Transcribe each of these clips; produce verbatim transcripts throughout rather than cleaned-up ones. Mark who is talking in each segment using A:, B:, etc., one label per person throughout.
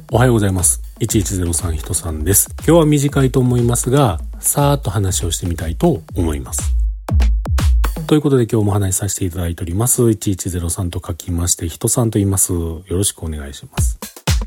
A: おはようございます。いちいちゼロさんひとさんです。今日は短いと思いますが、さーっと話をしてみたいと思います。ということで今日も話しさせていただいております。いちいちゼロさんと書きまして、ひとさんと言います。よろしくお願いします。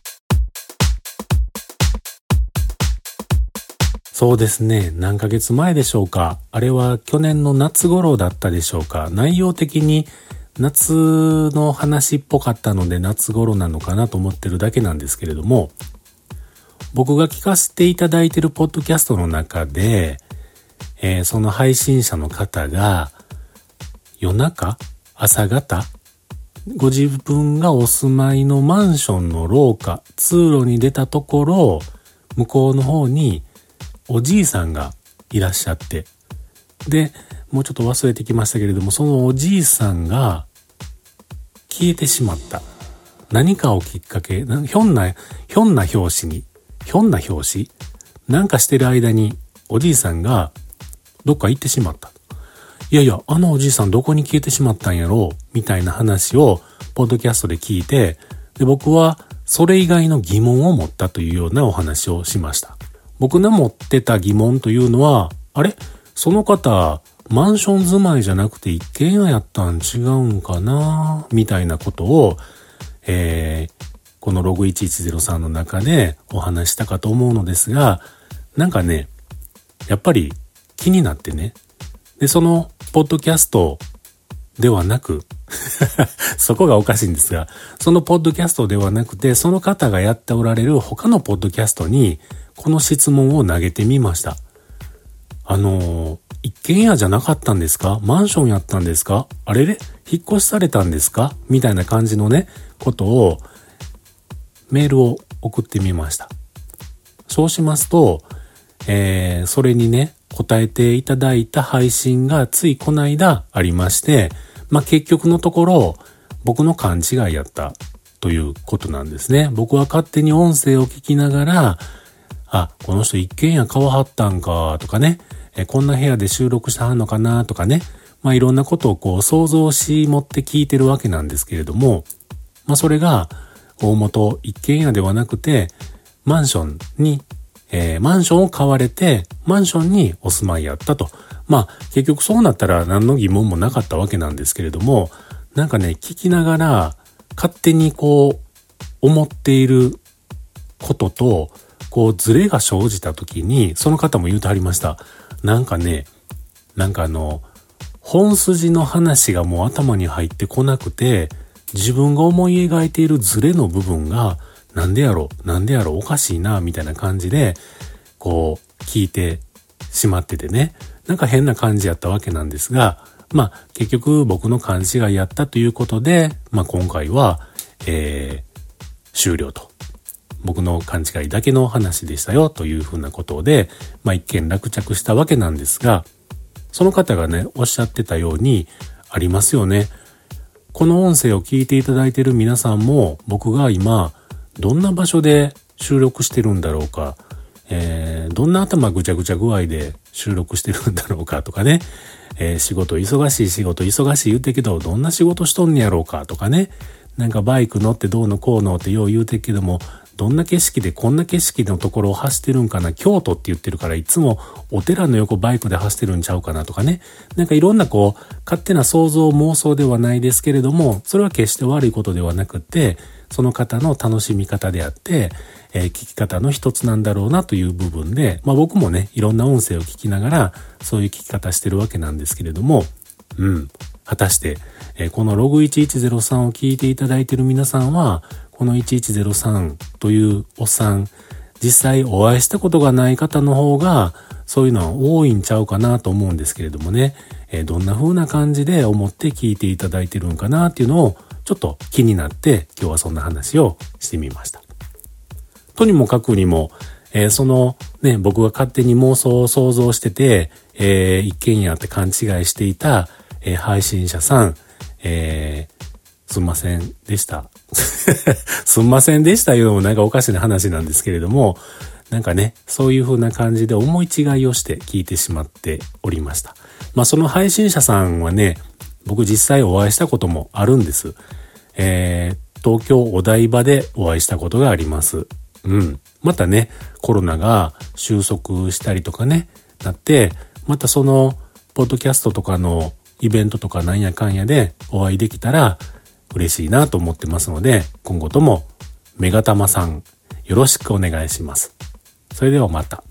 A: そうですね。何ヶ月前でしょうか。あれは去年の夏頃だったでしょうか。内容的に夏の話っぽかったので夏頃なのかなと思ってるだけなんですけれども、僕が聞かせていただいているポッドキャストの中で、えー、その配信者の方が夜中、朝方、ご自分がお住まいのマンションの廊下、通路に出たところ、向こうの方におじいさんがいらっしゃって、で、もうちょっと忘れてきましたけれども、そのおじいさんが消えてしまった。何かをきっかけ、ひょんな、ひょんな拍子に、ひょんな拍子なんかしてる間におじいさんがどっか行ってしまった。いやいや、あのおじいさんどこに消えてしまったんやろうみたいな話をポッドキャストで聞いて、で、僕はそれ以外の疑問を持ったというようなお話をしました。僕の持ってた疑問というのは、あれその方、マンション住まいじゃなくて一軒家やったん違うんかなみたいなことを、えー、このログいちいちゼロさんの中でお話したかと思うのですが、なんかね、やっぱり気になってね。で、そのポッドキャストではなく、そこがおかしいんですが、そのポッドキャストではなくて、その方がやっておられる他のポッドキャストに、この質問を投げてみました。あのー、一軒家じゃなかったんですか？マンションやったんですか？あれれ？引っ越しされたんですか？みたいな感じのね、ことを、メールを送ってみました。そうしますと、えー、それにね、答えていただいた配信がついこの間ありまして、まあ、結局のところ、僕の勘違いやったということなんですね。僕は勝手に音声を聞きながら、あ、この人一軒家買わはったんかとかね、えこんな部屋で収録してはんのかなとかね、まあいろんなことをこう想像し持って聞いてるわけなんですけれども、まあそれが大元一軒家ではなくて、マンションに、えー、マンションを買われて、マンションにお住まいやったと。まあ結局そうなったら何の疑問もなかったわけなんですけれども、なんかね、聞きながら勝手にこう思っていることと、こうズレが生じた時に、その方も言うてはりました。なんかね、なんかあの、本筋の話がもう頭に入ってこなくて、自分が思い描いているズレの部分が、なんでやろ、なんでやろ、おかしいな、みたいな感じで、こう、聞いてしまっててね。なんか変な感じやったわけなんですが、まあ、結局僕の勘違いやったということで、まあ今回は、えー、終了と。僕の勘違いだけの話でしたよというふうなことで、まあ一見落着したわけなんですが、その方がね、おっしゃってたようにありますよね。この音声を聞いていただいている皆さんも、僕が今どんな場所で収録してるんだろうか、えー、どんな頭ぐちゃぐちゃ具合で収録してるんだろうかとかね、えー、仕事忙しい仕事忙しい言うてけど、どんな仕事しとんねやろうかとかね、なんかバイク乗ってどうのこうのってよう言うてけども、どんな景色でこんな景色のところを走ってるんかな、京都って言ってるからいつもお寺の横バイクで走ってるんちゃうかなとかね。なんかいろんなこう勝手な想像妄想ではないですけれども、それは決して悪いことではなくて、その方の楽しみ方であって、えー、聞き方の一つなんだろうなという部分で、まあ僕もね、いろんな音声を聞きながらそういう聞き方してるわけなんですけれども、うん、果たして、えー、このログいちいちゼロさんを聞いていただいている皆さんは、このいちいちゼロさんというおっさん、実際お会いしたことがない方の方が、そういうのは多いんちゃうかなと思うんですけれどもね、えー、どんな風な感じで思って聞いていただいてるんかなっていうのを、ちょっと気になって、今日はそんな話をしてみました。とにもかくにも、えー、そのね、僕が勝手に妄想を想像してて、えー、一軒家って勘違いしていた、えー、配信者さん、えーすんませんでした。すんませんでしたいうのもなんかおかしな話なんですけれども、なんかね、そういう風な感じで思い違いをして聞いてしまっておりました。まあその配信者さんはね、僕実際お会いしたこともあるんです。えー、東京お台場でお会いしたことがあります。 うん。またね、コロナが収束したりとかね、なって、またその、ポッドキャストとかのイベントとかなんやかんやでお会いできたら嬉しいなと思ってますので、今後ともメガタマさんよろしくお願いします。それではまた。